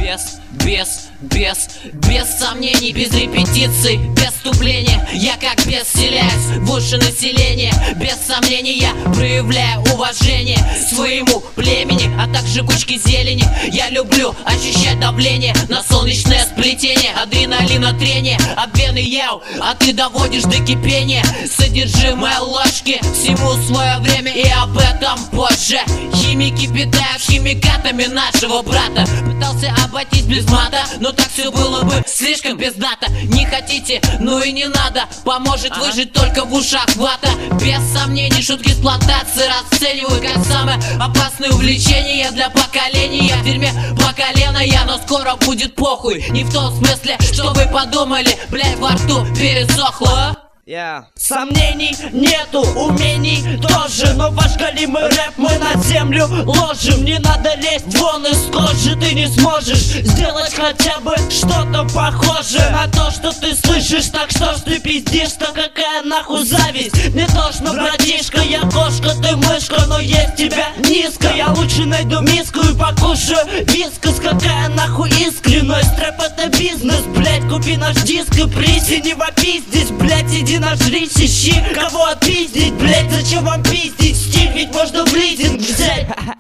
Без сомнений, без репетиций, без вступления. Я как бес вселяюсь в уши населения. Без сомнений я проявляю уважение своему племени, а также кучки зелени. Я люблю ощущать давление на солнечное сплетение, адреналина трение, обвены яу, а ты доводишь до кипения содержимое ложки. Всему свое время, и об этом позже. Химики питают химикатами нашего брата. Пытался обойтись без мата, но так все было бы слишком пиздато. Не хотите, ну и не надо. Поможет выжить только в ушах вата. Без сомнений, шутки эксплуатации расцениваю как самое опасное увлечение для поколения. В дерьме по колено я, но скоро будет похуй. Не в том смысле, что вы подумали, блядь, во рту пересохло. Сомнений нету, умений тоже, но ваш галимый рэп мы на землю ложим. Не надо лезть вон из кожи, ты не сможешь сделать хотя бы что-то похожее на то, что ты слышишь. Так что ж ты пиздишь-то, какая нахуй зависть? Не тошно, братишка, я кошка, ты мышка, но есть тебя низко. Я лучше найду миску и покушаю вискас. Какая нахуй искренность? Рэп это бизнес, блять, купи наш диск и приси. Не вопи здесь, блять, иди нажрись, ищи кого отпиздить, блять, зачем вам пиздить? Стиль ведь можно в лизинг взять.